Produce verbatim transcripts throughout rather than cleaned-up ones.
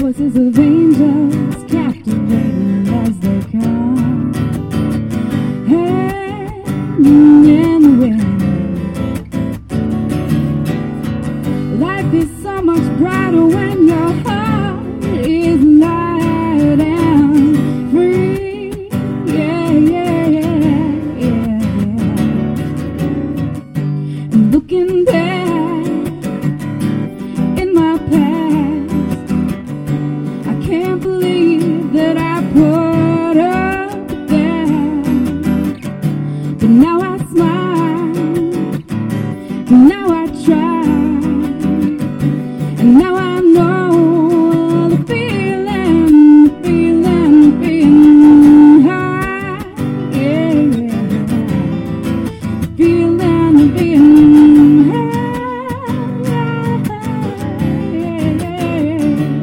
Voices of angels captivating as they come, hanging in the wind. Life is so much brighter when your heart is light and free. Yeah, yeah, yeah, yeah, yeah. And looking back in my past, I can't believe that I put up with that. But now I smile, and now I try, and now I know the feeling, the feeling, the feeling high, yeah, yeah. The feeling, the feeling high, yeah, yeah.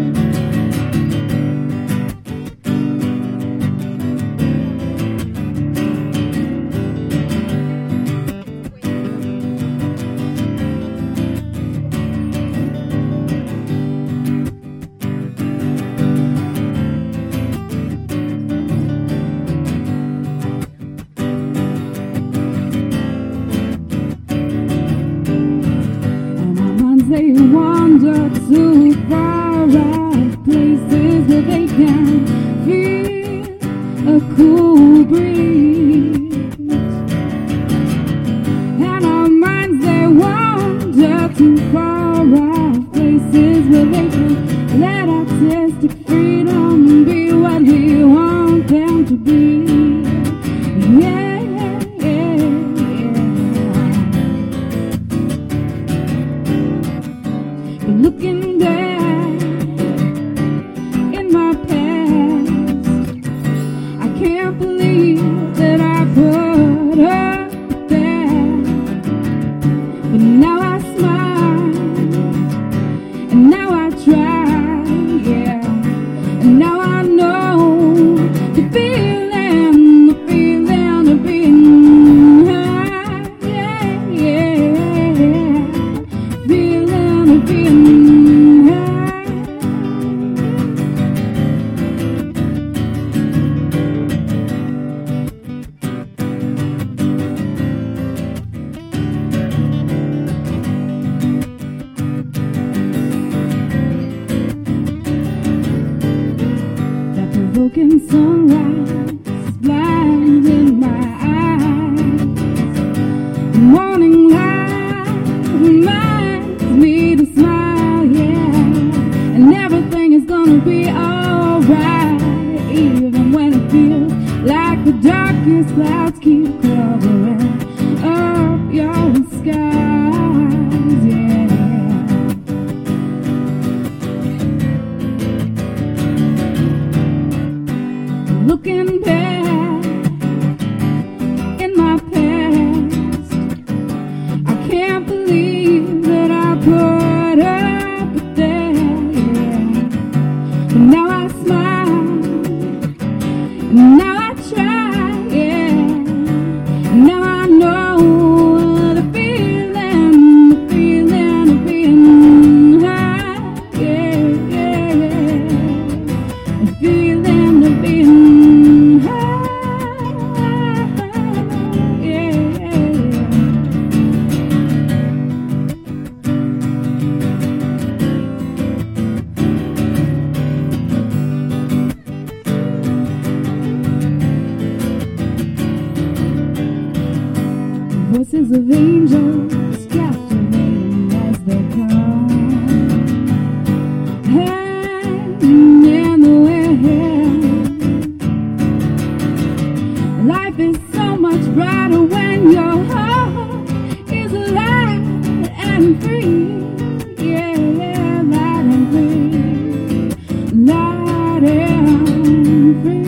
And our minds, they wander to far out places where they can feel a cool breeze. And our minds, they wander to far out places where they can let artistic freedom be what we want them to be. Yeah, yeah, yeah. But looking back in my past, I can't believe that I put up with that. But now I smile, and now I try, yeah. And now I know the feeling, the feeling of being high, yeah, yeah. Feeling of being high. That provoking sunrise blinding my eyes. The morning light reminds me to smile, yeah. And everything is gonna be alright, even when it feels like the darkest clouds keep covering up your skies, yeah. Looking back in my past, I can't believe that I put up with that, yeah. But now I smile, and now I try, yeah. And now I know the feeling, the feeling of being high, yeah, yeah, yeah. The feeling of being high, yeah, yeah. Voices of angels captivating as they come, hanging in the wind. Life is so much brighter when your heart is light and free. Yeah, yeah, light and free. Light and free.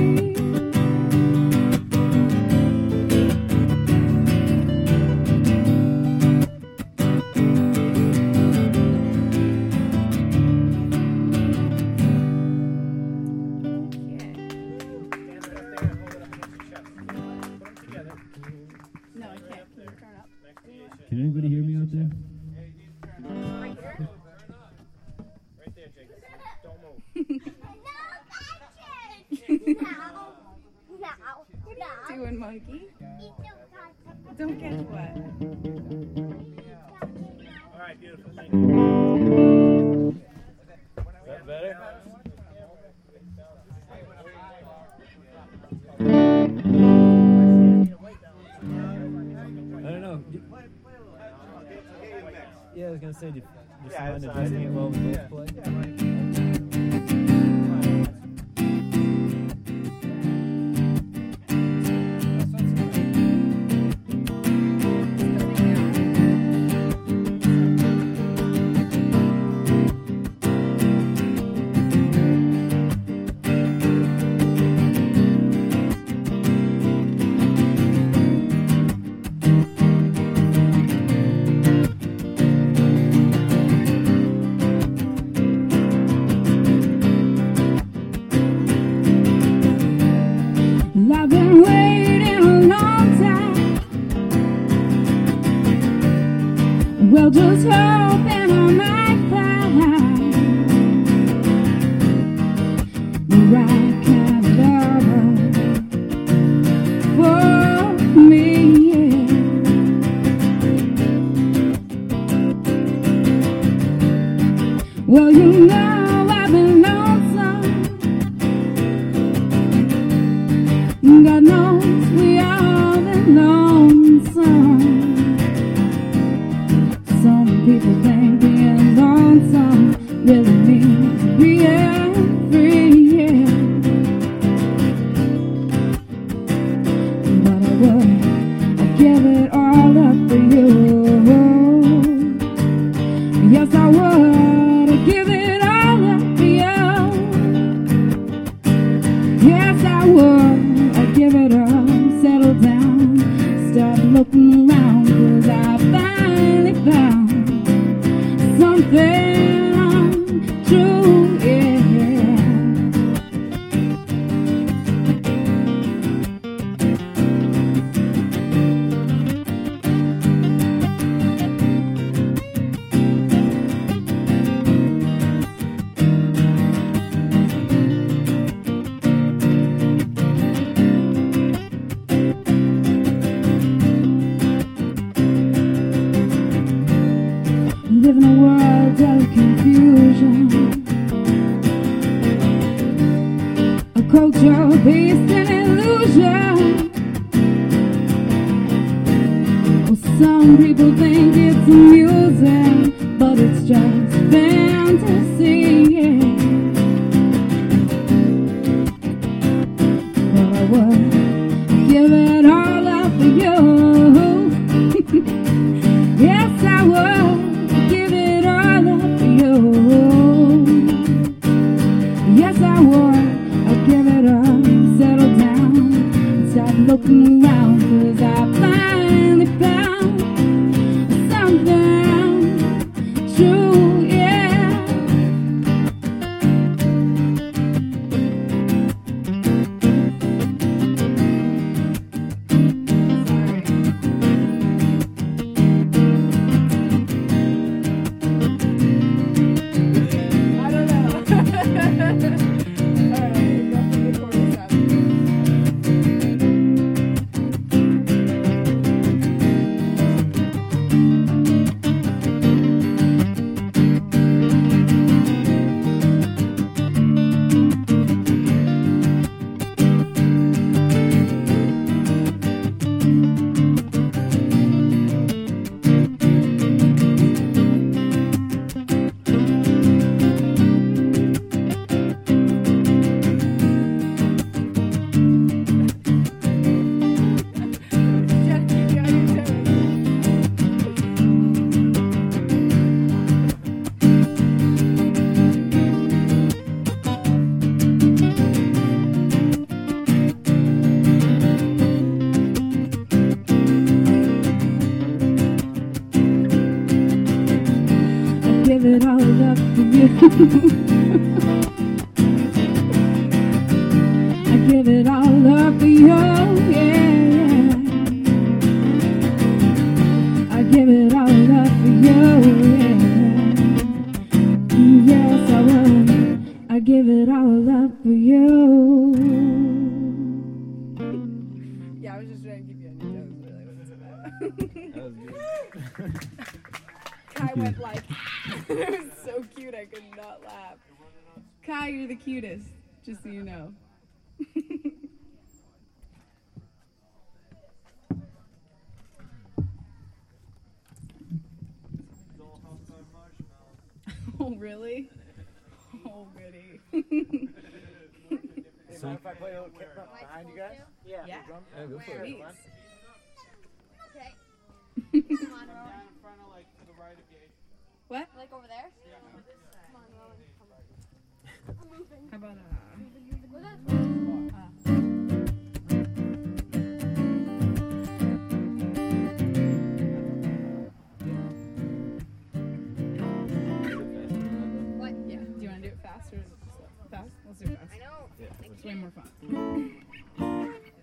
Doing, monkey? Don't catch what? All right, beautiful. Thank you. Is that better? I don't know. Yeah, I was gonna say, do you, do you Yeah, find it's addressing it while we yeah. both play? I've been waiting a long time. Well, just hoping I might find the right kind of lover for me. Yeah. Well, you know I've been lonesome. God knows we all been lonesome. Some people think being lonesome really means being free, yeah. But I would, I'd give it all up for you. Yes, I would, I'd give it all up for you. Yes, I would. Give it up, settle down, start looking around, 'cause I finally found something true, yeah. Live in a world of confusion, a culture based in illusion. Well, some people think it's amusing, but it's just fantasy, yeah. But I would give it all up for you. Yes, I would. Yes, I would. I'd give it up, settle down, stop looking around, 'cause I finally found something true, yeah. Give it all up for you. I give it all up for you, yeah. I give it all up for you, yeah. Yes, I will give it all up for you. Yeah, I was just trying to keep you on your toes, really. Wasn't that? That was good. Kai went like, it was so cute, I could not laugh. Kai, you're the cutest, just so you know. Oh, really? Oh, goody. So if I play a little kick up behind you guys? Yeah. Yeah. Yeah, go for it. Sweet. Okay. Come on, Rowan. Down in front of, like, to the right of Gabe. What? Like over there? Come on, Rowan. Come on. I'm moving. How about, uh... Well, that's what? Yeah. Do you want to do it fast or slow? Fast? Let's do it fast. I know. Yeah. It's way more fun.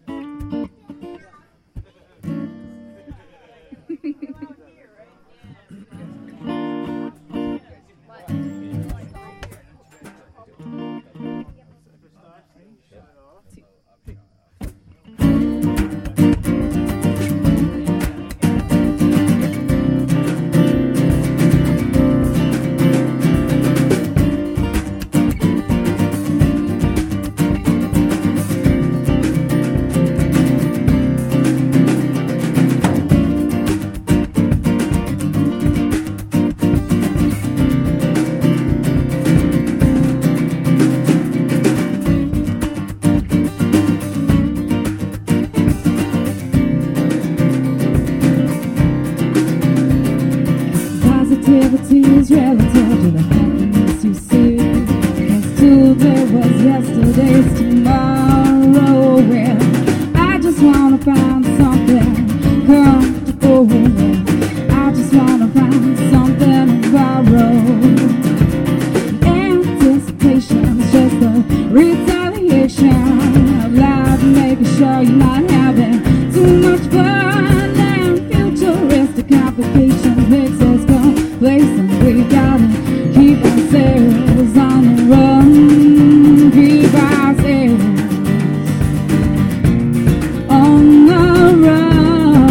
Positivity is relative to the happiness you see. Cause today was yesterday's tomorrow. Well, I just wanna find something comfortable with. I just wanna find something to borrow. Anticipation is just a retaliation of life, making sure you're not having too much fun. And futuristic complications makes us complacent. We gotta keep ourselves on the run, keep ourselves on the run.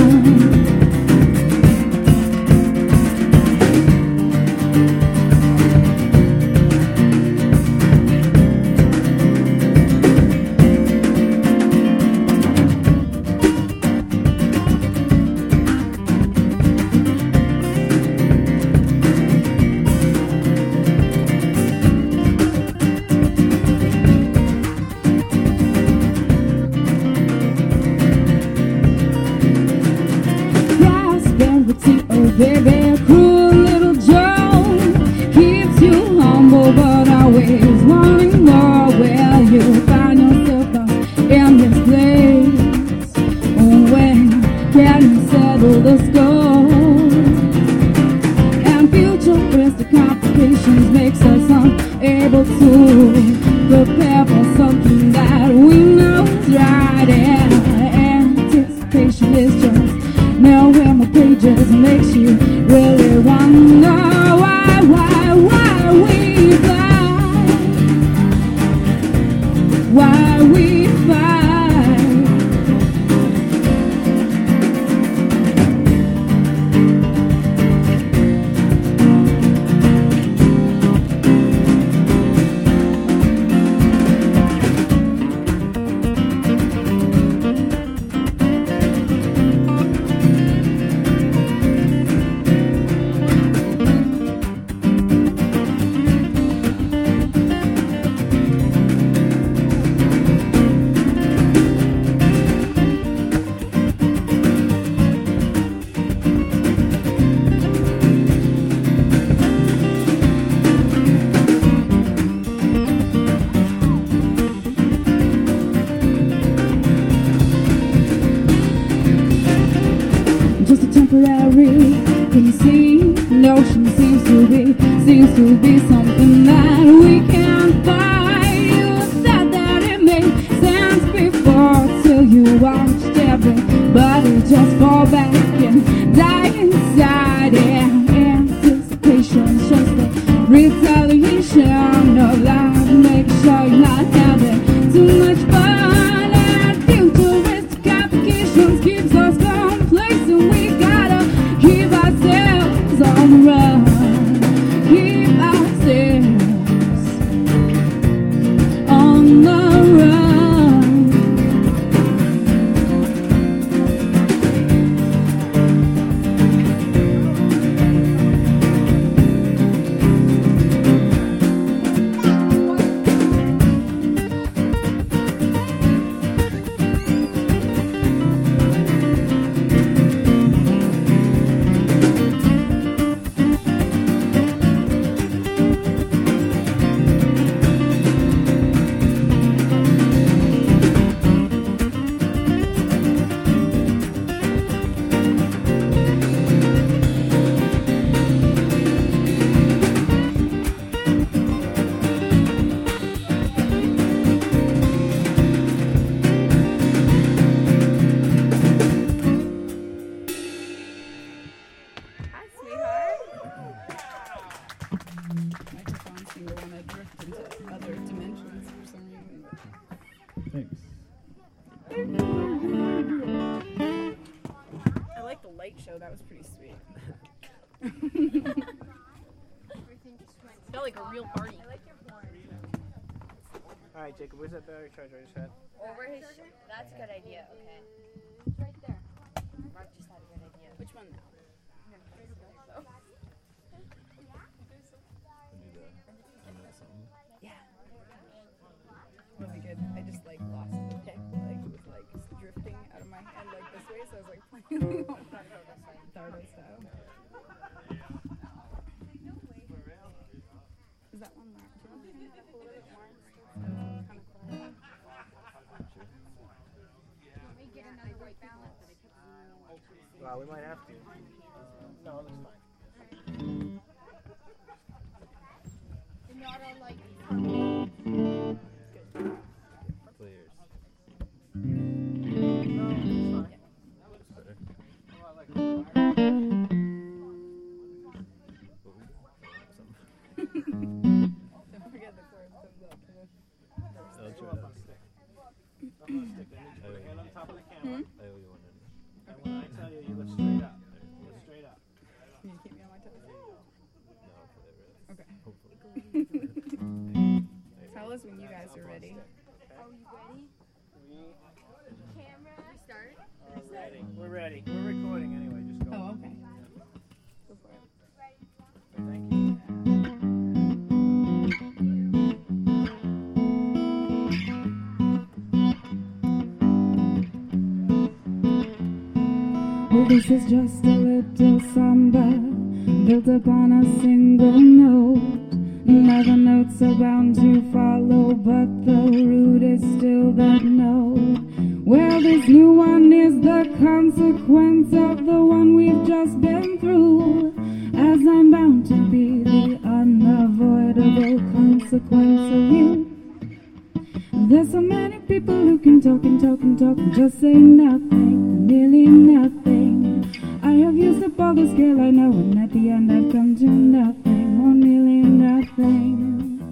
Prosperity, oh baby, cruel little Joe, keeps you humble but always wanting more. Well, you find yourself lost in this place. Oh, when can you settle the score? And futuristic complications makes us unable to prepare for something that we know is right. And anticipation is just nowhere my pages makes you really wonder why, why, why we fight, why we fight. Just a temporary, can you see? Notion seems to be, seems to be something that we can't fight. You said that it made sense before, till you watched everybody just fall back and die inside. Yeah, anticipation's just a retaliation of life makes Thanks. I like the light show. That was pretty sweet. Felt like a real party. All right, Jacob, where's that battery charger I just had? Over his sh- That's a good idea, okay. It's right there. Mark just had a good idea. Which one now? I need to unload something. Yeah. Really good. I just like lost the pick. Like it was like drifting out of my hand like this way, so I was like playing Thardo style. Is that one marked? Do you want to hand that a little bit more? Kind of quiet. Wow, we might have to. No, it looks fine. Not on like Players. No, it's fine. That's better. Oh, I like it. What we got? Something. Don't forget the chord comes up. I'll try Up on that. stick. Up on stick. I need you to put your hand on top of the camera. Hmm? I owe you one. And when I tell you, you look straight up. Look straight up. Can you keep me on my toes? No, I'll play it right. Okay. Hopefully. Tell us when you guys are ready. Are you ready? We Camera. We start. are ready. We're ready. We're recording anyway. Just go. Oh, okay. Go for it. Thank you. Well, this is just a little samba built upon a single note. Other notes are bound to follow, but the root is still that note. Well, this new one is the consequence of the one we've just been through, as I'm bound to be the unavoidable consequence of you. There's so many people who can talk and talk and talk and just say nothing, nearly nothing. I have used up all the skill I know, and at the end I've come to nothing, or nearly nothing.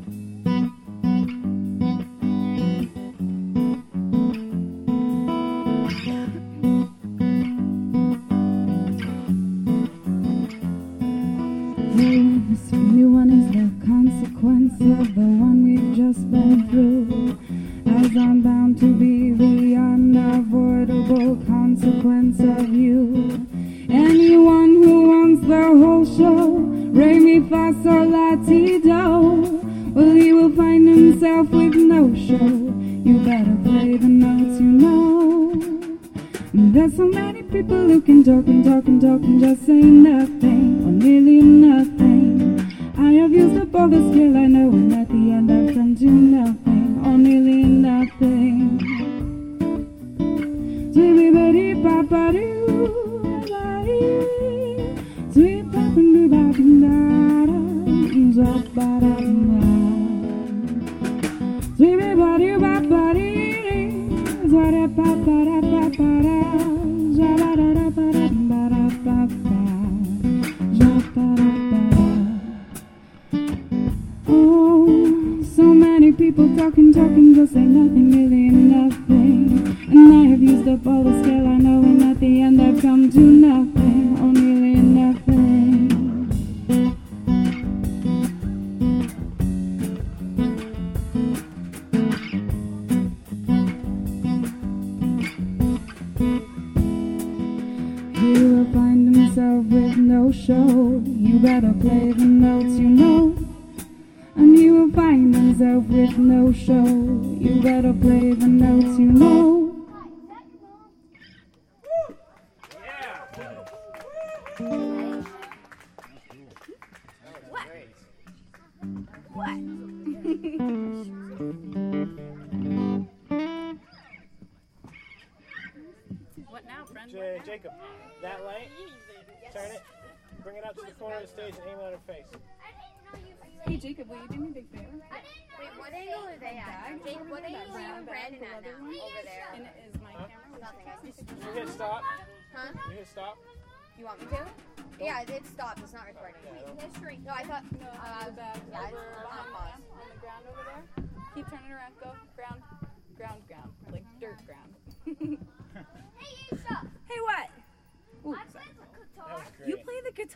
This new one is the consequence of the one we've just been through, as I'm bound to be the unavoidable consequence of you. Anyone who wants the whole show, re mi fa sol la ti do, well, he will find himself with no show. You better play the notes you know. There's so many people who can talk and talk and talk and just say nothing, or nearly nothing. I have used up all the skill I know, and at the end I've come to nothing, or nearly nothing. Sweet baby papa doo, sweet papa doo ba doo da ba da da. Sweet baby papa doo, sweet papa da ba ba da, ja ba da da ba da ba da ba ba, ja ba da ba da. Oh, so many people talking, talking, just say nothing, really nothing. And I have used up all the skill I know, and at the end I've come to nothing, or nearly nothing. He will find himself with no show. You better play the notes you know. And he will find himself with no show. You better play the notes you know. What now, friend? J- Jacob, that light, turn it, bring it up to the corner of the stage and aim it at her face. Hey, Jacob, will you do me a big favor? Wait, what angle are they at? Jake, what angle are you Brandon at now? Over there. And is my Huh? camera? Nothing. You hit stop. Huh? You hit stop. You want me to? Yeah, it stopped. It's not recording. History. No, I thought. No, Uh, the back yeah, over it's behind pause. on the ground over there. Keep turning around. Go. Ground. Ground, ground.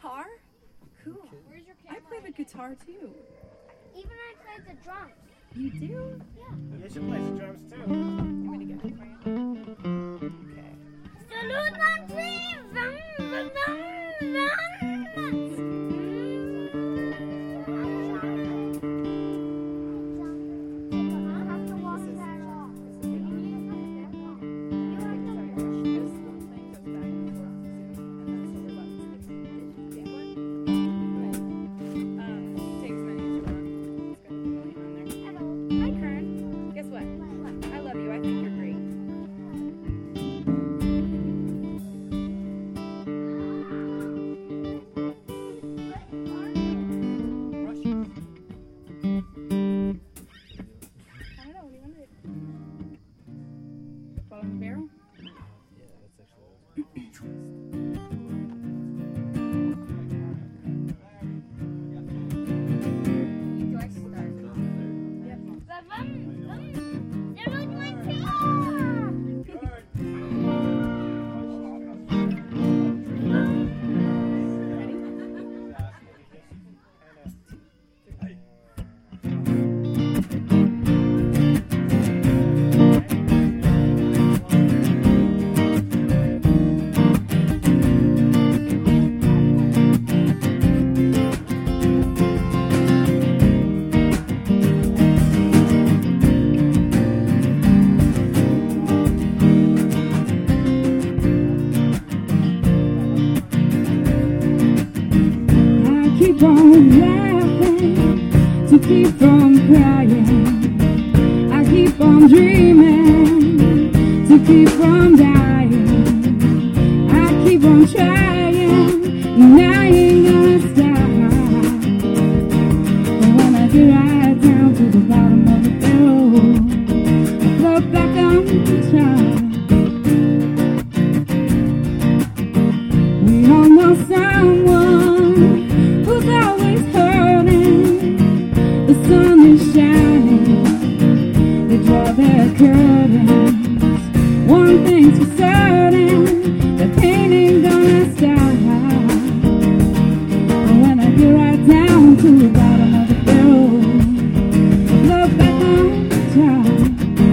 guitar? Cool. Where's your I camera? play the guitar too. Even I played the drums. You do? You should play some drums too. You want to get it for you? Okay. Salute my dreams. Vum, vum, vum, vum. I have to walk that off. Hi, Kern. Guess what? I love you. I think you're great. I don't know. What do you want to do? Bottom barrel? Yeah, that's actually. Do I start? Salute my dreams. I keep on laughing to keep from crying. I keep on dreaming to keep from dying. I keep on trying, and I ain't gonna stop. And when I get right down to the bottom of the barrel, I float back on the top. We all know someone who's always hurting. The sun is shining, they draw their curtains. One thing's for certain, the pain ain't gonna stop. And when I get right down to the bottom of the barrel, I float back on top.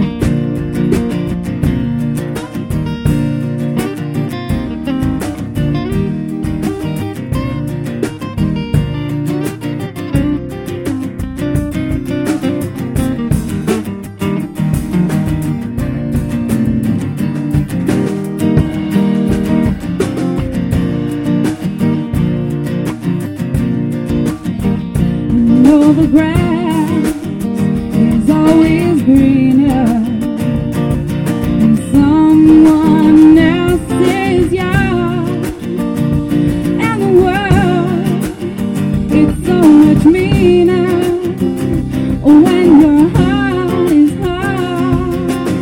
You know the grass is always greener in someone else's yard. And the world, it's so much meaner when your heart is hard.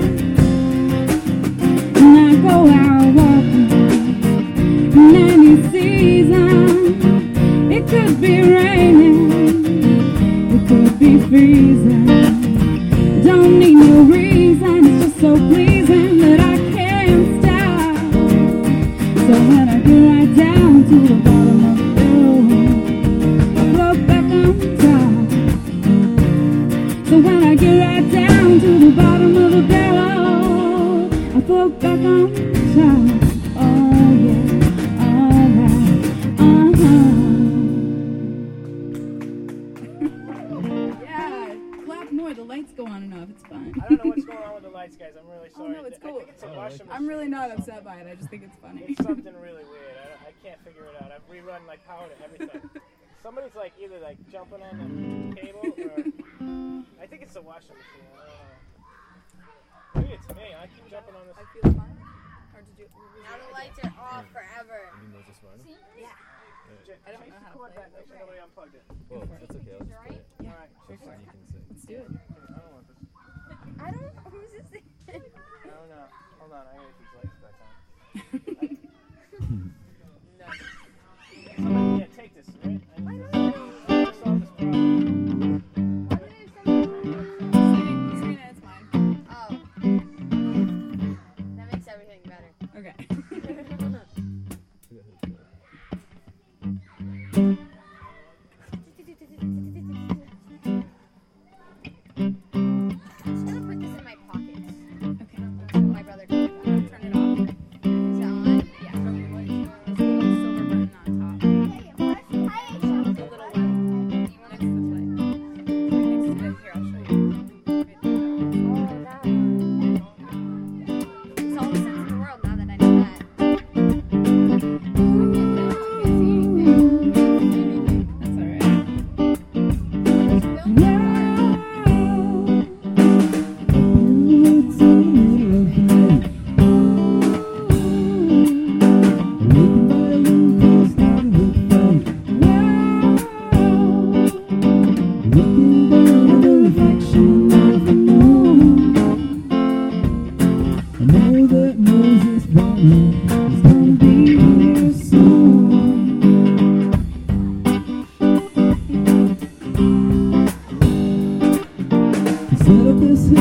And I go out walking in any season. It could be raining, it could be freezing. Don't need no reason, it's just so pleasing that I can't stop. So when I get right down to the bottom of the barrel, I float back on top. So when I get right down to the bottom of the barrel, I float back on top. Oh yeah, alright, uh-huh. Yeah. Clap more. The lights go on and off. It's fun. I don't know what's going on with the lights, guys. I'm really Oh, sorry. no, it's I cool. think it's a washing machine. I'm really not upset by it. I just think it's funny. It's something really weird. I, don't- I can't figure it out. I've rerun like how to everything. Somebody's like either like jumping on the cable or I think it's the washing machine. I don't know. Maybe it's me. I keep jumping on this. I feel fine. Or did you? Now the lights are off forever. You mean those are smart? Yeah. J- I don't Chase know how to the cord play back. it. Make sure nobody unplugged it. Well, that's okay. I'll just play it. Yeah. All right. Chase So it. you can sing. Let's do it. I don't want this. I don't know who's this thing. I don't know. Hold on. I gotta get these lights back on. No. Somebody, yeah, take this, right? I need this. Let's solve this problem. Serena, it's mine. Oh. That makes everything better. Okay. Who got who?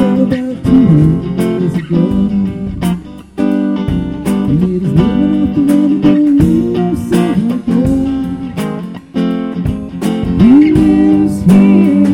out about two years ago. And it is living off the renegade of San Diego. He lives here.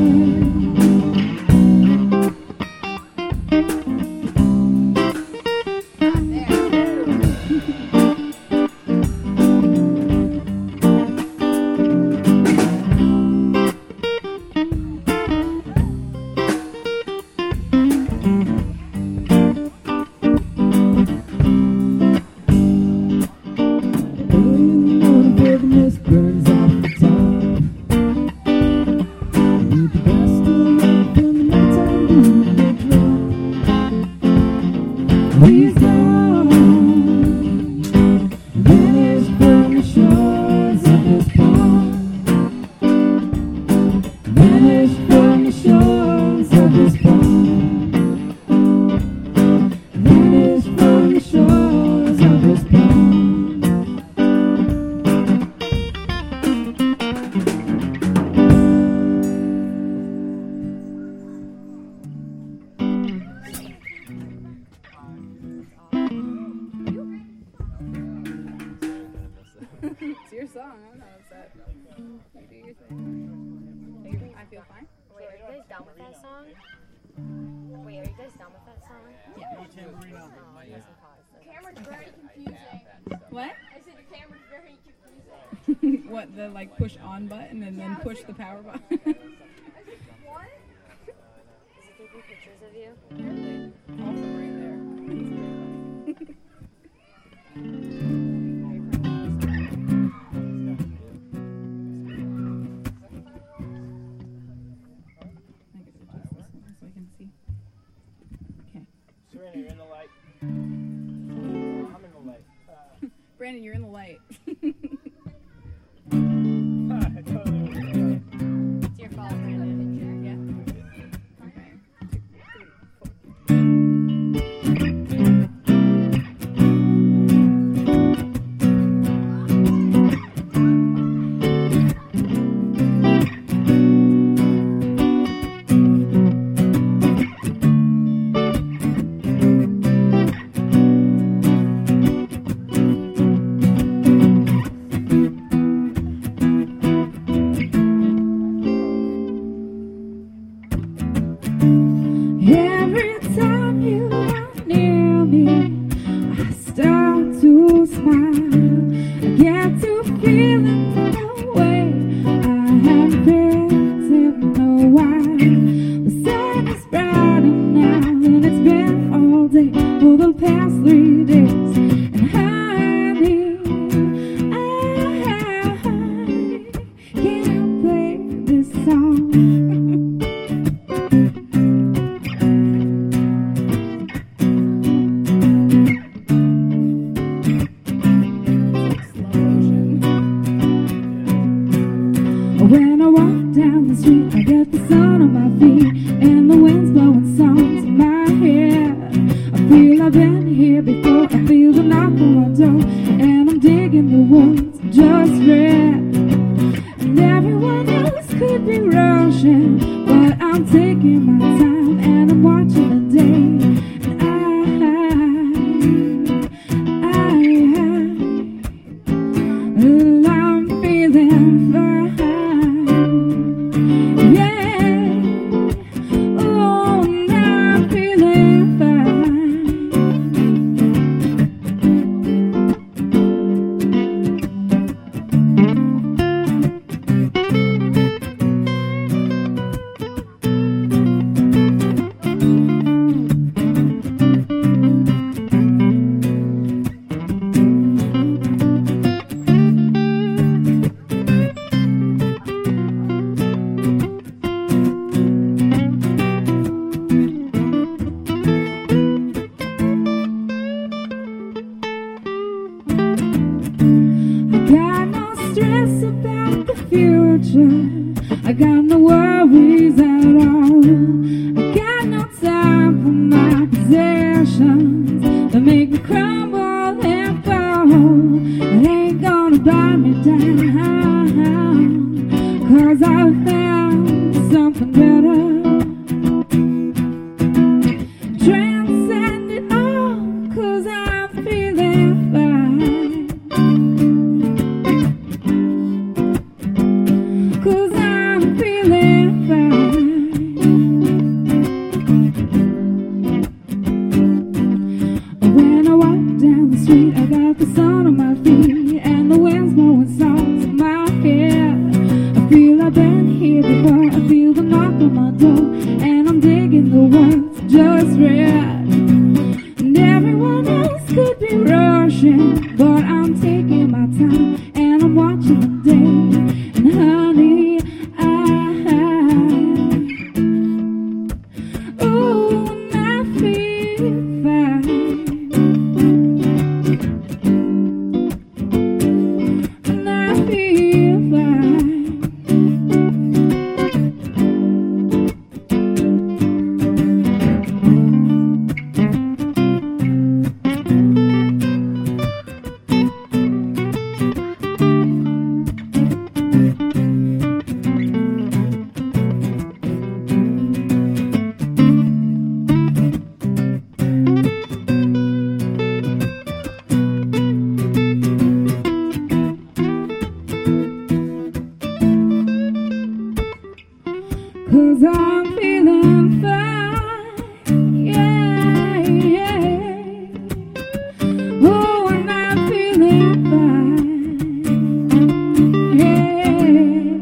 He's gone, vanished from the shores of this pond. Vanished from the shores of this pond. Vanished from the shores of this pond. It's your song. I don't know what's that. You do your thing. Are you, I feel fine. Wait, are you guys done with that song? Wait, are you guys done with that song? Yeah. Oh, it wasn't paused. Camera's very confusing. What? I said the camera's very confusing. What, the like push on button and then push the power button? I said, what? Is it taking pictures of you? All from right there. I guess adjust this one so I can see. Okay. Serena, you're in the light. I'm in the light. Uh, Brandon, you're in the light. I totally was in the light. It's your fault, Brandon. Yeah. Okay. Two, three, four. Every time you are near me, I start to smile. I get to feeling the way I have felt in a while. The sun is brighter now, and it's been all day for the past three days. And honey, I can't play this song. sun on my feet and the wind's blowing soft in my hair. I feel I've been here before. I feel the knock on my door, and I'm digging the words just read. And everyone else could be rushing, but I'm taking my time and I'm watching the day. And honey, I, ooh, and I feel fine. And I feel fine. Cause I'm feeling fine, yeah, yeah. Oh, and I'm feeling fine, yeah.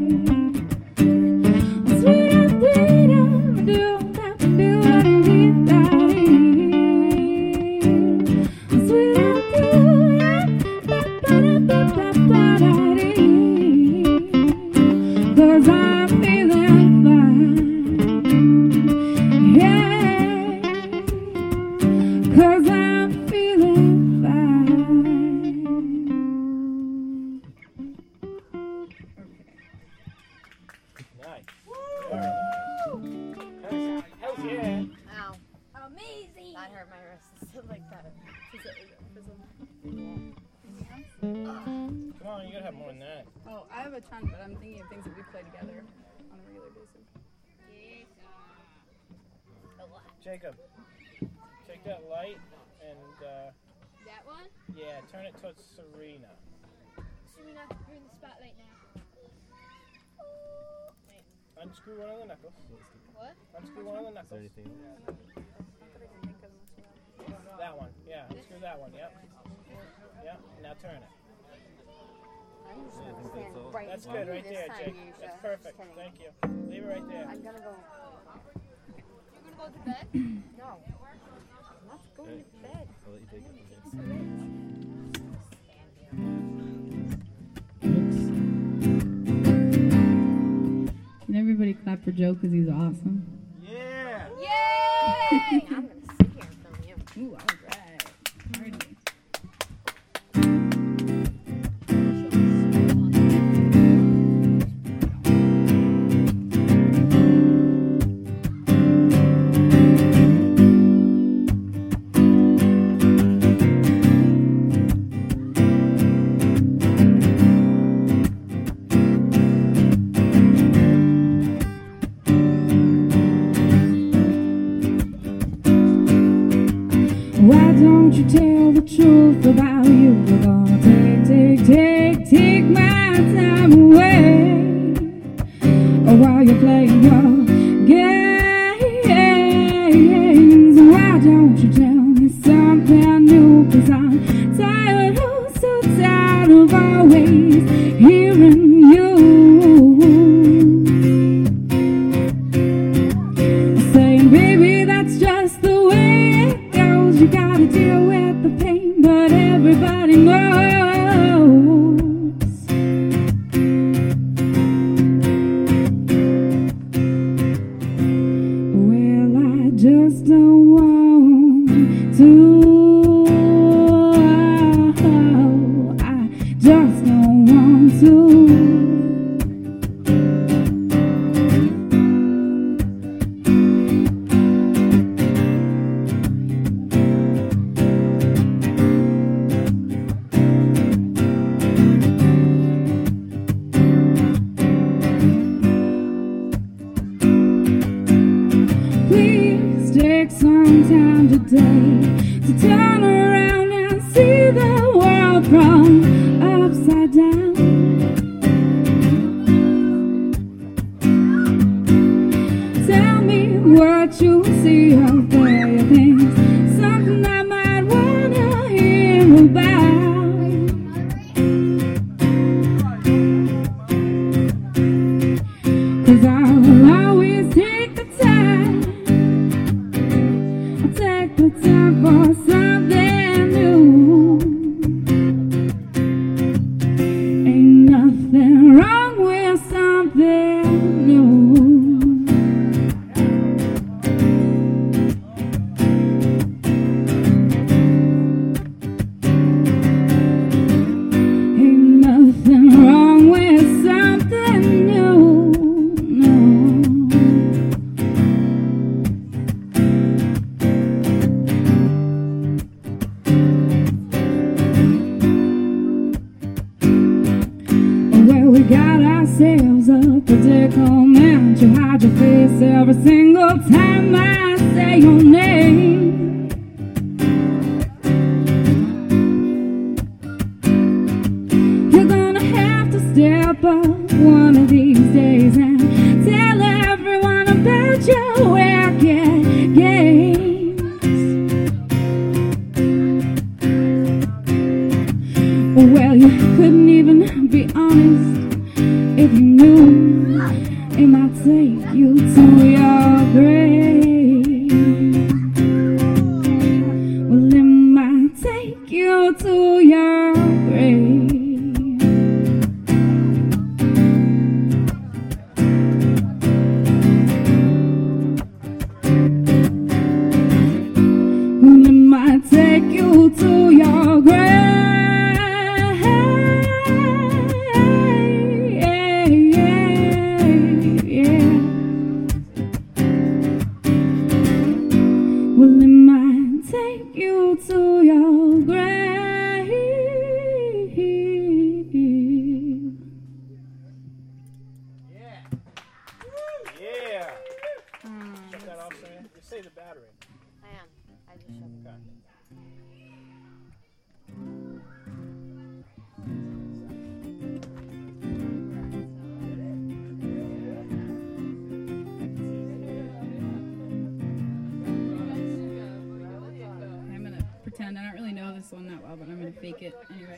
Sweet, sweet, do, do, do, do, sweet, do, ba, ba, ba, ba, ba, da, dee. Cause I'm feeling fine. Yeah, cause I'm feeling fine. Nice. Very nice. How's yeah? Ow. Amazing. That hurt my wrist. It's like that. Is it, is it, is it, Come on, you gotta have more than that. Oh, I have a ton, but I'm thinking of things that we play together on a regular basis. Jacob, take that light and, uh, that one? yeah, turn it towards Serena. Serena, you're in the spotlight now. Unscrew one of the knuckles. What? Unscrew one of the Is there knuckles. anything else? That one. Yeah, unscrew that one. Yep. Yep. Now turn it. I'm just Yeah, I gonna think stand that's all. right That's in good front of right you there, this time, Jake. Yusha. That's perfect. Just kidding. Thank you. Leave it right there. I'm gonna go. You're gonna go to bed? No. I'm not going to bed. I'll let you take it. Can everybody clap for Joe because he's awesome? Yeah. Yay! I'm gonna sit here and film you. Ooh, all right. Party. Why don't you tell the truth about you? We're gonna take, take, take, take my time away. Or while you're playing your games, why don't you tell me something new? Cause I'm tired, oh so tired of always hearing you saying, baby, that's just the way it goes. You gotta deal with the pain, but everybody knows. Well, I just don't want to. I just don't want to. Please take some time today to turn around and see the world from upside down. Tell me what you see out there, you think something I might wanna hear about. command to hide your face every single time I say your name. You're gonna have to step up one of these days and tell everyone about your wicked games. Well, you couldn't even be honest if you knew it might take you to your grave. Well, it might take you to your grave. Well, it might take you to your grave. Well, it might take you to your grave. Yeah. Shut that off, Sam. You save the battery. I am. I just shut it. Okay. I'm gonna pretend I don't really know this one that well, but I'm gonna fake it anyway.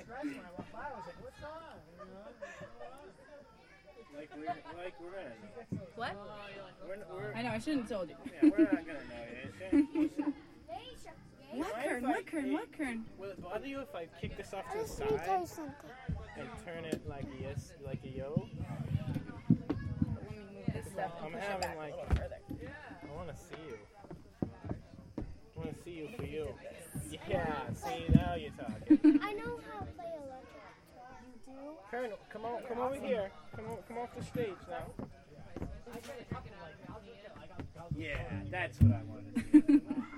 Like we're, like we're gonna know. What? We're, we're, I know I shouldn't have told you. yeah, we're not gonna know you. What Kern? What Kern? What Kern? Will it bother you if I kick this off to the Let me tell you side something. and turn it like a yes, like a yo? Let me move this stuff. I'm and push it having back a like, little further. I want to see you. I want to see you for you. Yeah, see, now you're talking. I know how to play electric guitar. You do? Kern, come on, come over here. Come on, come off the stage now. Yeah, that's what I wanted to do.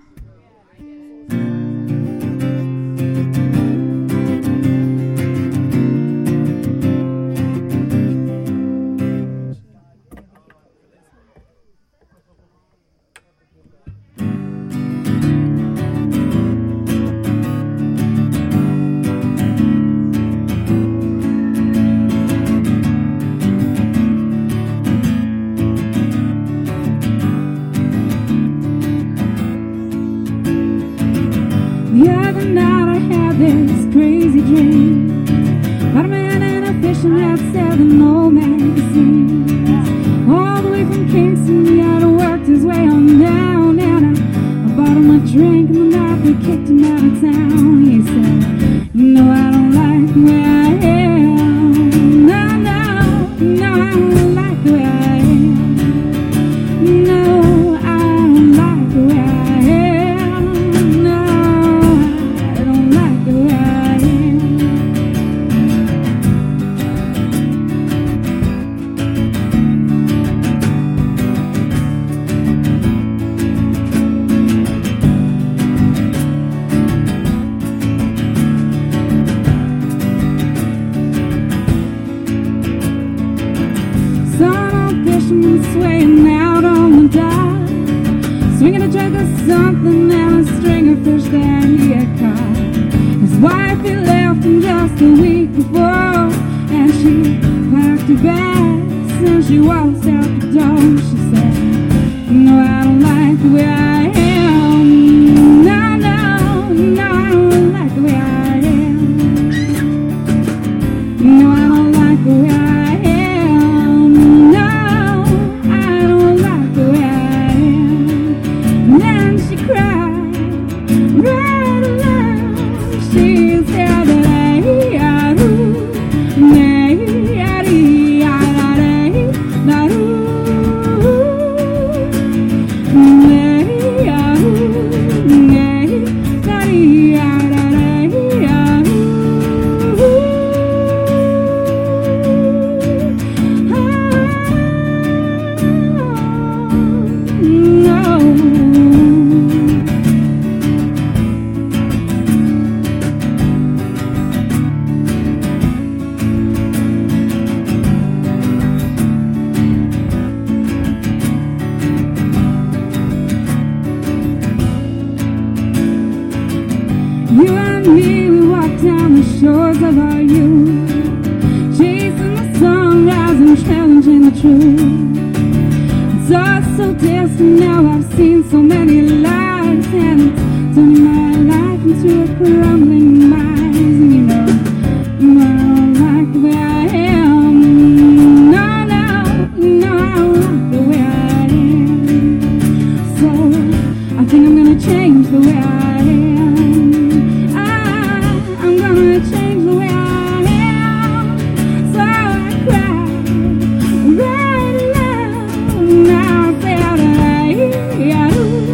The other night I had this crazy dream about a man in a fishing net selling old magazines. All the way from Kingston, he had worked his way on down, and I, I bought him a drink, and the night we kicked him out of town. He said, you know I don't like where I am. No, no, no, I don't like where I am. No, I don't like where I am. No, I don't like where I am. Saw a fisherman swaying out on the dock, swinging a jug of something and a string of fish that he had caught. His wife had left him just a week before, and she packed her bags and she walked out the door. She said, no, I don't like the way I am. No, no, no, I don't like the way I am. No, I don't like the way I am. Ooh. me, we walked down the shores of our youth, chasing the sunrise and challenging the truth. It's all so distant now, I've seen so many lives, and it's turning my life into a crumbling mine. And you know, you know, I don't like the way I am. No, no, you know, I don't like the way I am. So I think I'm gonna change the way I am. I, I'm gonna change the way I am. So I cry right now. Now I say out of yeah,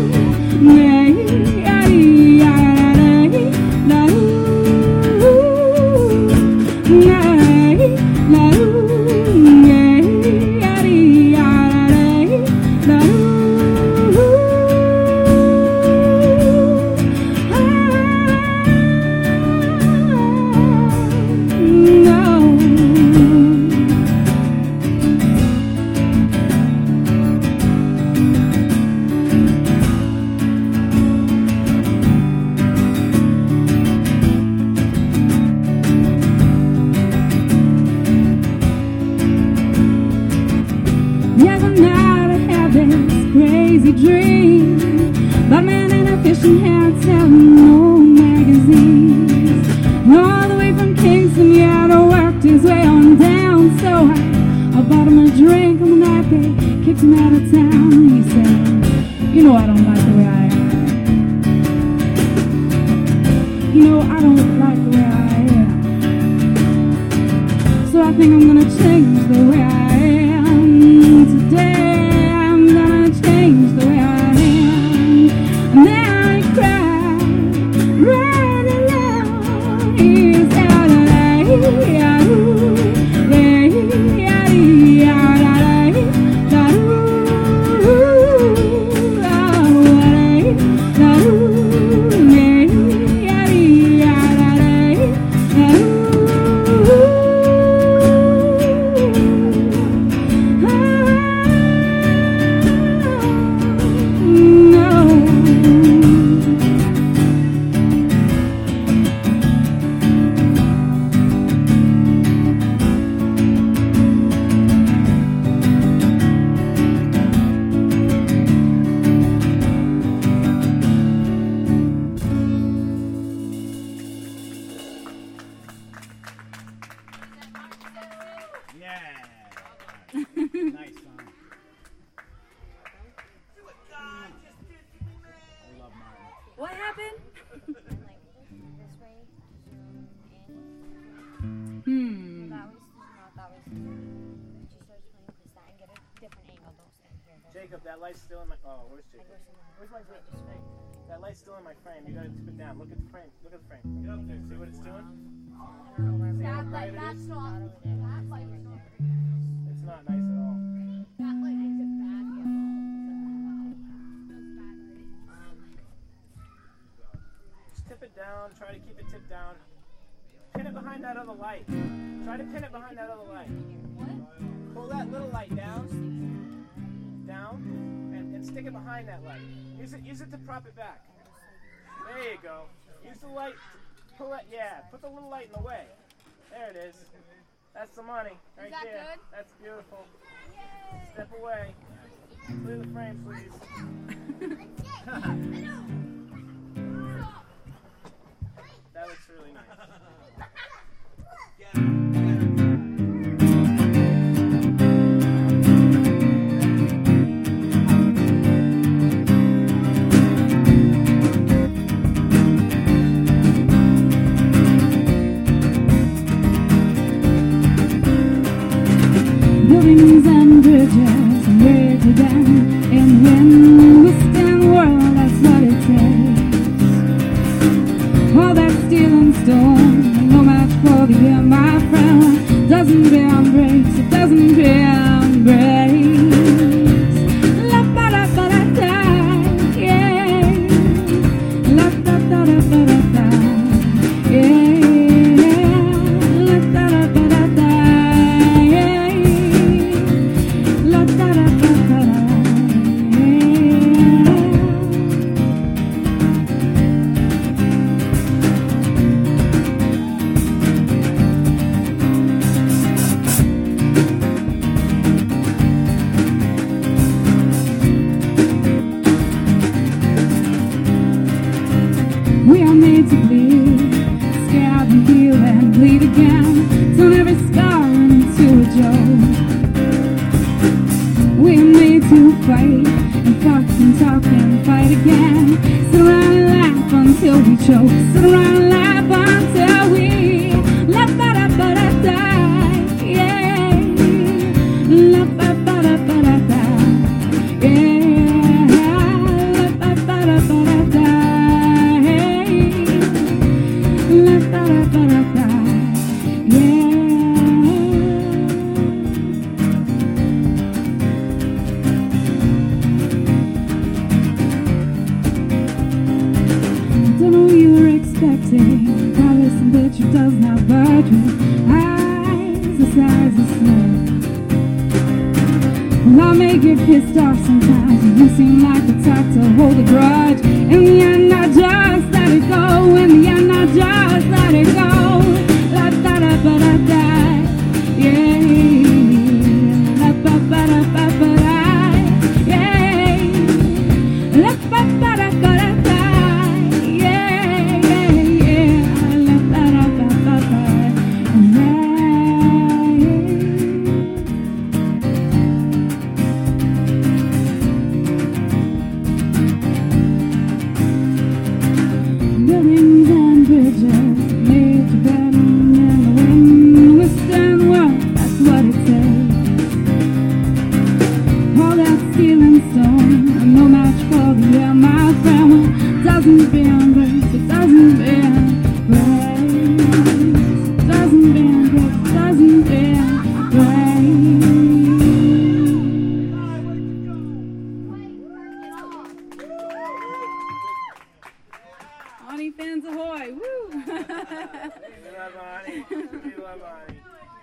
Yes, I'm not I have this crazy dream about man in a fishing hat selling old magazines. And all the way from Kingston, yeah, I worked his way on down. So I, I bought him a drink on the night they kicked him out of town. And he said, you know I don't like the way I am. You know I don't like the way I am. So I think I'm gonna change the way I am. Today I'm gonna change the way I am. And then I cry right along. He's out of What happened? This way, zoom in. Hmm. That was not, that was. She starts playing this, that, and get a different angle. Don't stand here. Don't Jacob, that light's still in my. Oh, where's I Jacob? go somewhere. Where's my Wait, grip? just wait. That light's still in my frame. You gotta tip it down. Look at the frame. Look at the frame. Get up there. See what it's doing? I don't know where we That are. light, that's not. Not over there. That light is not. It's not nice at all. That light makes it bad. Just tip it down. Try to keep it tipped down. Pin it behind that other light. Try to pin it behind that other light. Pull that little light down. Down. And, and stick it behind that light. Use it, use it to prop it back. There you go. Use the light. Pull it. Yeah. Put the little light in the way. There it is. That's the money. Right that there. good? That's beautiful. Step away. Clear the frame, please. That looks really nice. Buildings and bridges way to down, and when we stand world, that's what it takes. All that steel and stone, no match for the air, my friend. Doesn't bend breaks, it doesn't bend breaks. La ba da ba da da, yeah. La da da da ba da da, yeah. La da da ba da da, yeah. La da da ba da da, yeah. made to bleed. Scab and heal and bleed again. Turn every scar into a joke. We are made to fight and fuck and talk and fight again. Sit around and laugh until we choke. Sit around and laugh until we la ba da ba da da. Yeah, la ba ba da ba da da. Yeah, la ba ba da ba da da. Hey, la ba da ba da da. Yeah. Don't know what you were expecting. Probably some bitch who does not budge with eyes the size of snow. Well, I may get pissed off sometimes, and you seem like the type to hold a grudge. In the end, I just let it go. In the end, I just let it go. La da da ba da da. Yeah. La ba ba da ba ba da. Yeah. La ba ba da ba da da. Yeah, yeah, yeah. La ba da ba ba ba. Buildings and bridges made to bend in the wind. Western world, that's what it takes. All that steel and stone, no match for the air, my friend. Well, doesn't bend breaks, it doesn't bend breaks. Doesn't bend breaks, doesn't bend breaks. Ani fans ahoy! Woo! We love Ani. We love Ani.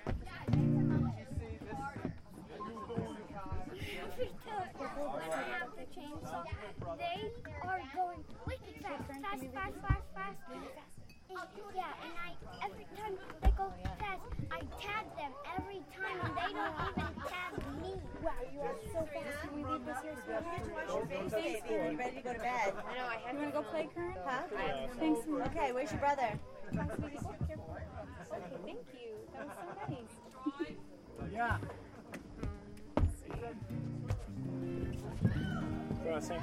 Have the chainsaw. They are going wicked fast, fast, fast, fast, fast. Yeah, and I every time they go fast, I tag them every time, and they don't even tag me. Wow, you are so fast. Can we leave this here? So you get to wash your face, baby, and you're ready to go to bed. I know, I had You wanna go play current? Huh? Thanks so much. Okay, where's your brother? Okay, thank you. That was so nice. Yeah. Crossing.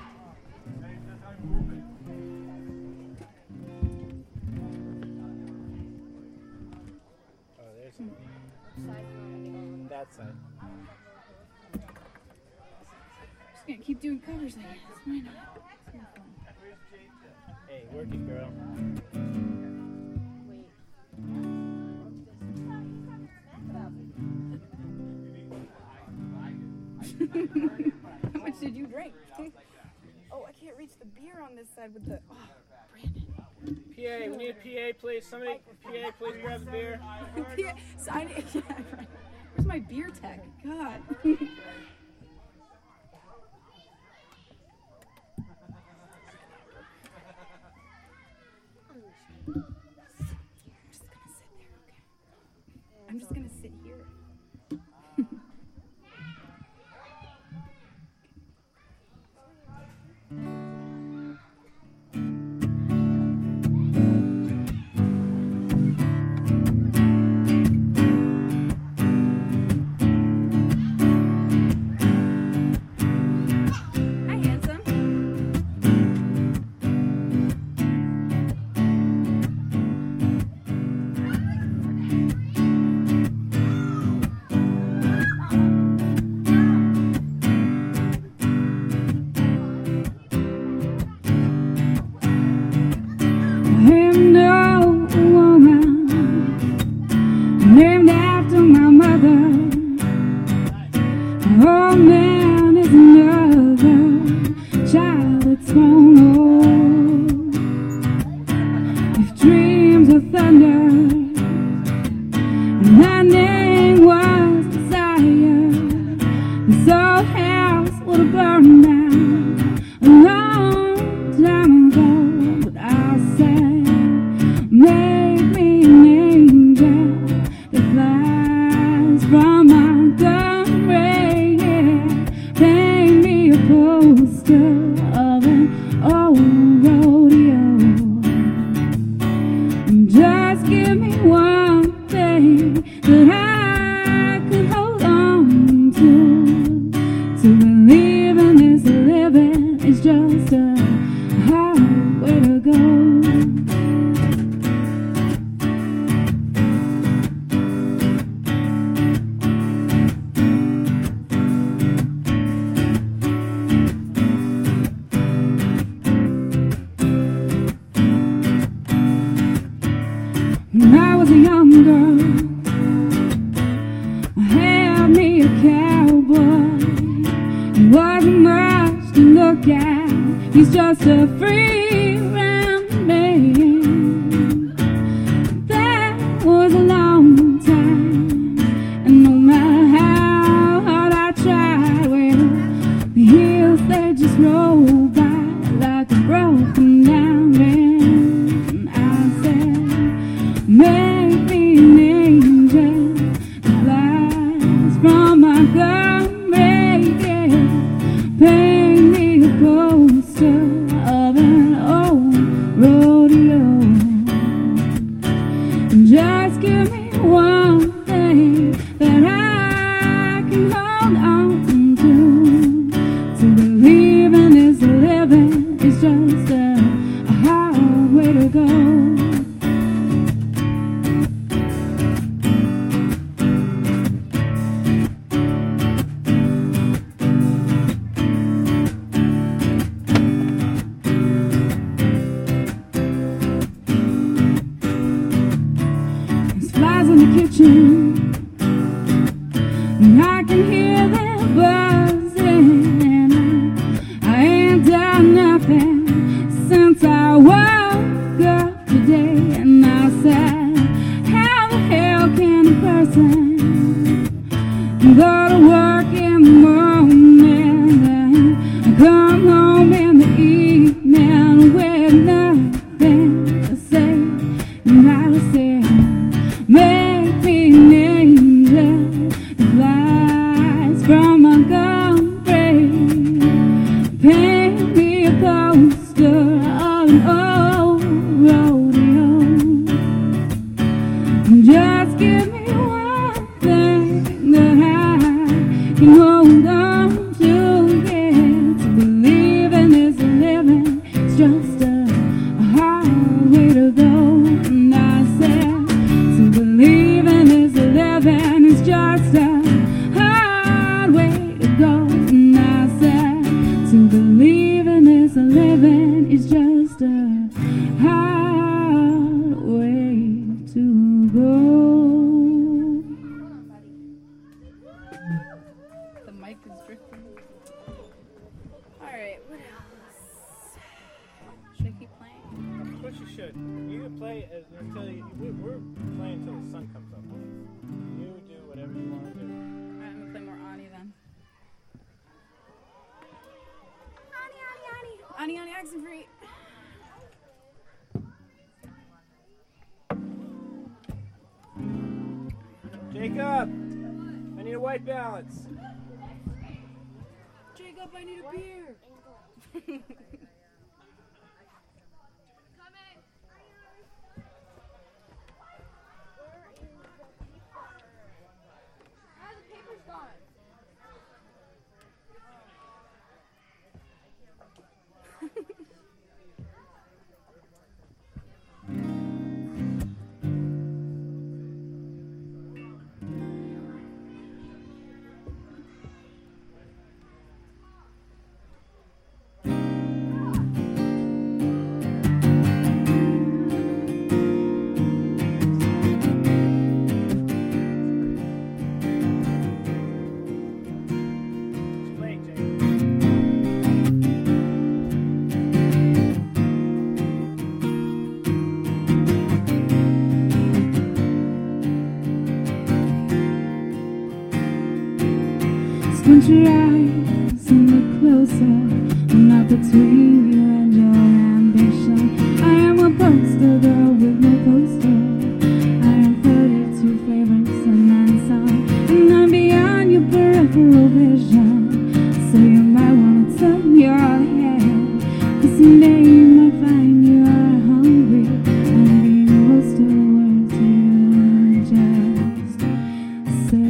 Oh, there's one. That side. Just gonna keep doing covers, I guess. Why not? It's more fun. Hey, work it, girl. How much did you drink? Oh, I can't reach the beer on this side with the. Oh, Brandon. P A, we need a P A, please. Somebody, P A, please grab the beer. Yeah, so I, yeah, right. Where's my beer tech? God. I'm just gonna sit here, okay? I'm just gonna sit here. Hi, handsome. When I was a young girl, I had me a cowboy. He wasn't much to look at, he's just a free round man. That was a long time, and no matter how hard I tried, well, the hills they just rolled by like a broken down man. I said, make me an angel that flies from my gun, make it, paint me a poster of an old rodeo. Just give me one thing that I can hold on to. To believe in is living, it's just a, a hard way to go. And I can hear them buzzing, and I, I ain't done nothing since I woke up today. And I said, how the hell can a person go to work in the morning and come home in the evening with nothing to say? And I said, make me an angel that flies from Montgomery, paint me a poster of an old rodeo. Just give me one thing that I can hold on to, yeah. To believe in is living, it's just a, a hard way to go. And I said, to believe in is living, it's just a hard way to go. And I said, to believe in is living, it's just a hard way to go. The mic is drifting. Alright, what else? Should I keep playing? Of course you should. You can play as, until you, we, we're playing until the sun comes up. You do whatever you want to do. Alright, I'm gonna play more Ani then. Ani, Ani, Ani. Ani, Ani, accent free. Jacob, I need a white balance. Jacob, I need a beer. Squint your eyes and look closer. I'm not between you and your ambition. I am a poster girl with no poster. I am thirty-two flavors and then some, and I'm beyond your peripheral vision. So you might want to turn your head, 'cause someday you might find you are hungry and being most of the words you just say.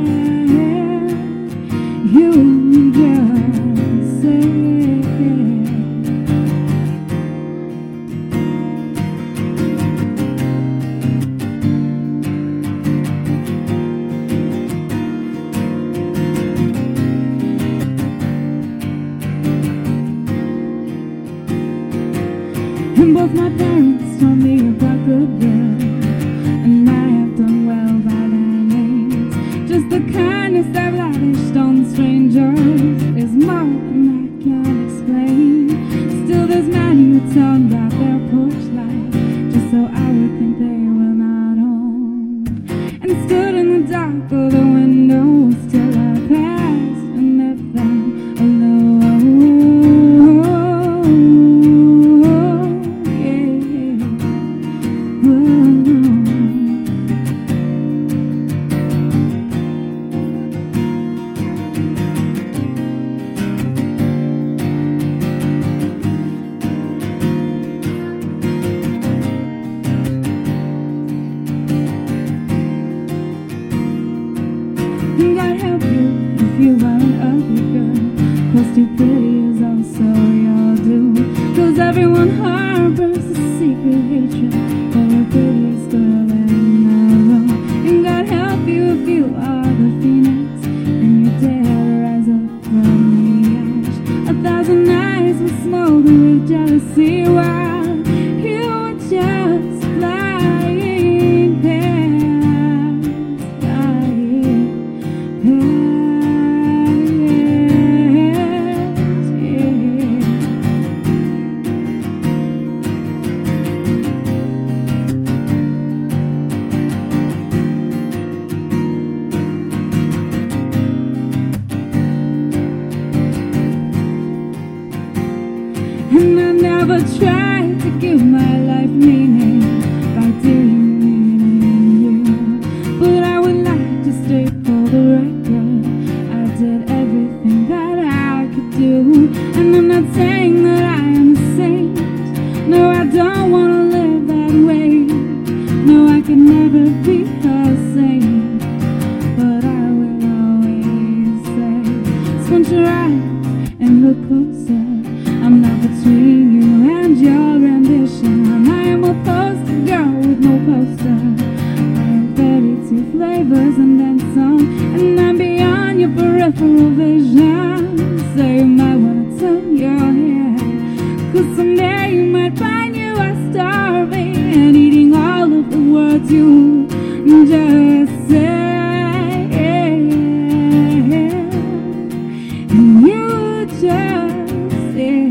You just say And both my parents told me about goodwill, and I have done well by their names. Just the kindness I've lavished on strangers is more than I can explain. Still there's many who turned out their porch light just so I would think they were not home, and stood in the dark of the windows till I passed and left them alone. God help you if you are an ugly girl, 'cause stupidity is also your doom. 'Cause everyone harbors a secret hatred for the prettiest girl in the room. And God help you if you are the phoenix and you dare rise up from the ash. A thousand eyes will smolder with jealousy while you were just flying past, flying past. And I never tried to give my life meaning by demeaning you, but I would like to state for the record I did everything that I could do. And I'm not saying that I am a saint. No, I don't want to live that way. No, I could never be a saint, but I will always say, squint your eyes and look closer. I'm not between you and your ambition. I am a poster girl with no poster. I am thirty-two flavors and then some, and I'm beyond your peripheral vision. So you might want to turn your head, 'cause someday you might find you are starving and eating all of the words you just said. And you just said,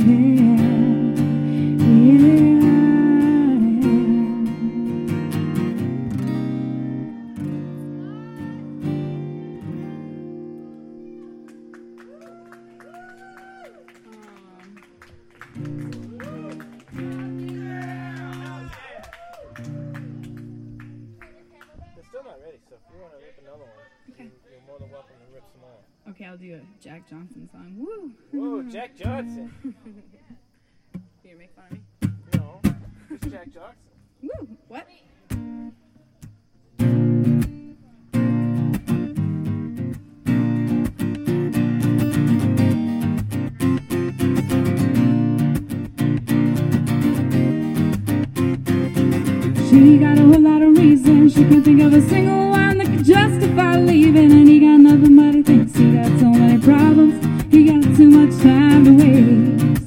They're still not ready, so if you want to rip another one, Okay. you're more than welcome to rip some more. Okay, I'll do a Jack Johnson song. Woo! Whoa, Jack Johnson. You make fun of me? No, it's Jack Johnson. Woo! What? She got a whole lot of reasons. She could think of a single one that could justify leaving. And he got nothing but he thinks he got so many problems. He got too much time to waste.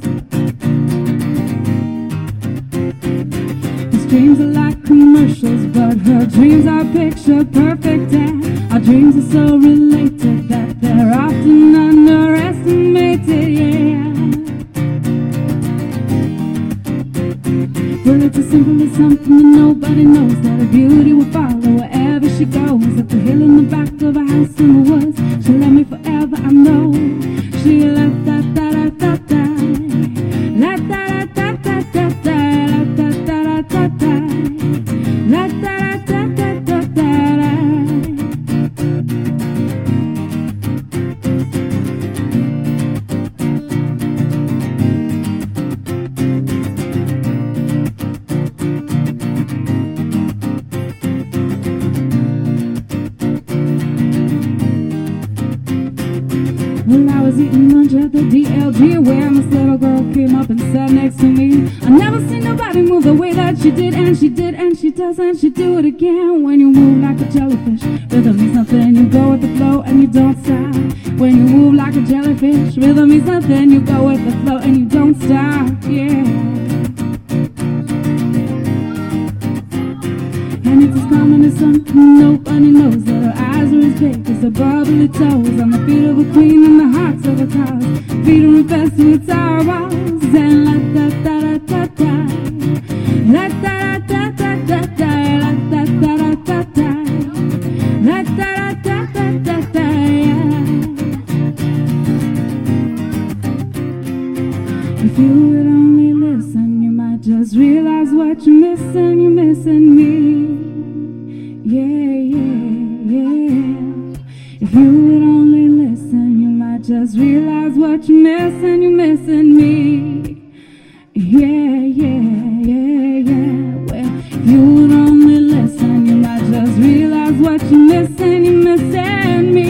His dreams are like commercials, but her dreams are picture perfect. And our dreams are so related that they're often underestimated. Yeah. Well, it's as simple as something that nobody knows, that her beauty will follow wherever she goes. At the hill in the back of a house in the woods, she'll love me forever, I know. She la da da da da da, la da da da da da, la da da da da da, la da da da da da da. Well, I was eating lunch at the D L G where this little girl came up and sat next to me. I never seen nobody move the way that she did, and she did, and she does, and she do it again. When you move like a jellyfish, rhythm means nothing. You go with the flow and you don't stop. When you move like a jellyfish, rhythm means nothing. You go with the flow and you don't stop. Yeah. Nobody knows that her eyes are as big as her bubbly toes. On the feet of a queen and the hearts of a cause. Feet are infested with sour walls. And la da da da da da. La da da da da da. La da da da da da. La da da da da da da. If you would only listen, you might just realize what you're missing. You're missing me. Yeah, yeah, yeah. If you would only listen, you might just realize what you're missing. You're missing me. Yeah, yeah, yeah, yeah. Well, if you would only listen, you might just realize what you're missing. You're missing me.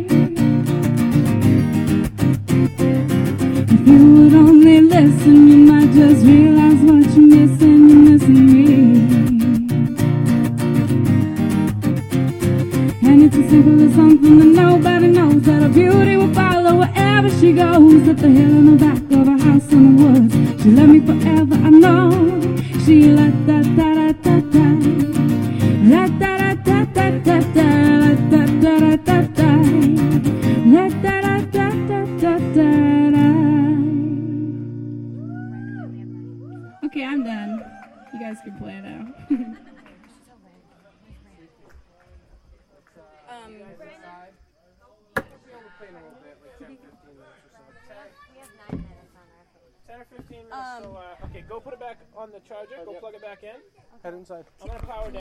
If you would only listen, you might just realize what you're missing. You're missing me. And it's as simple as something that nobody knows, that her beauty will follow wherever she goes. At the hill in the back of a house in the woods, she'll love me forever, I know. She la da da da da da. La da da da da da da. La da da da da da. La da da da da da da. Okay, I'm done. You guys can play it out. um, ten or fifteen minutes. Um, so, uh, okay, go put it back on the charger. Go yep. plug it back in. Head inside. I'm gonna power down.